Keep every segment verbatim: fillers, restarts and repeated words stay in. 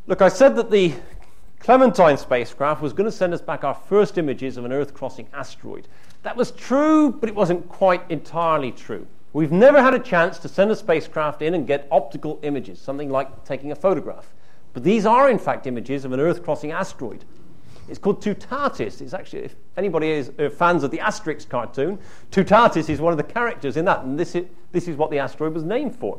Look, I said that the Clementine spacecraft was going to send us back our first images of an Earth-crossing asteroid. That was true, but it wasn't quite entirely true. We've never had a chance to send a spacecraft in and get optical images, something like taking a photograph. But these are, in fact, images of an Earth-crossing asteroid. It's called Toutatis. It's actually, if anybody is uh, fans of the Asterix cartoon, Toutatis is one of the characters in that, and this is, this is what the asteroid was named for.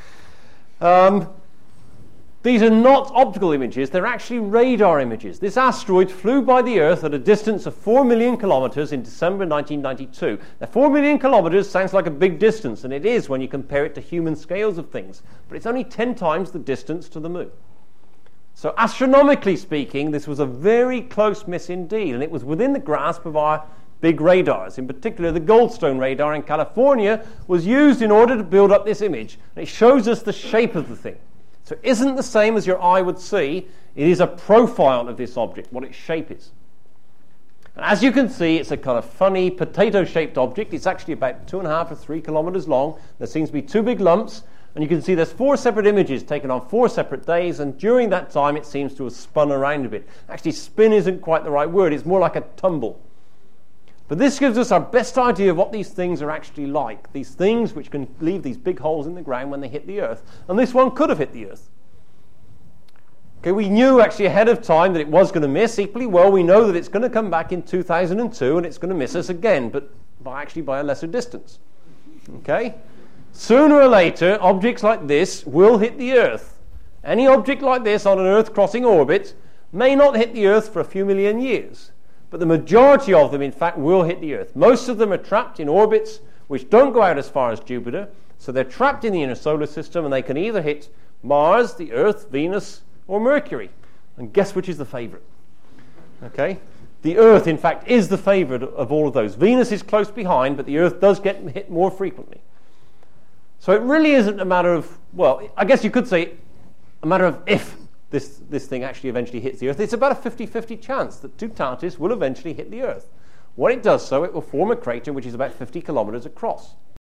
Um, these are not optical images, they're actually radar images. This asteroid flew by the Earth at a distance of four million kilometers in December nineteen ninety-two. Now, four million kilometers sounds like a big distance, and it is when you compare it to human scales of things, but it's only ten times the distance to the moon. So astronomically speaking, this was a very close miss indeed, and it was within the grasp of our big radars. In particular, the Goldstone radar in California was used in order to build up this image, and it shows us the shape of the thing. So it isn't the same as your eye would see. It is a profile of this object, what its shape is. And as you can see, it's a kind of funny potato-shaped object. It's actually about two and a half or three kilometers long. There seems to be two big lumps. And you can see there's four separate images taken on four separate days, and during that time it seems to have spun around a bit. Actually, spin isn't quite the right word. It's more like a tumble. But this gives us our best idea of what these things are actually like, these things which can leave these big holes in the ground when they hit the Earth. And this one could have hit the Earth. Okay, we knew actually ahead of time that it was going to miss. Equally well, we know that it's going to come back in two thousand two and it's going to miss us again, but by actually by a lesser distance. Okay? Sooner or later, objects like this will hit the Earth. Any object like this on an Earth-crossing orbit may not hit the Earth for a few million years, but the majority of them, in fact, will hit the Earth. Most of them are trapped in orbits which don't go out as far as Jupiter, so they're trapped in the inner solar system, and they can either hit Mars, the Earth, Venus, or Mercury. And guess which is the favorite? Okay? The Earth, in fact, is the favorite of all of those. Venus is close behind, but the Earth does get hit more frequently. So it really isn't a matter of, well, I guess you could say a matter of if this, this thing actually eventually hits the Earth. It's about a fifty-fifty chance that Toutatis will eventually hit the Earth. When it does so, it will form a crater which is about fifty kilometers across.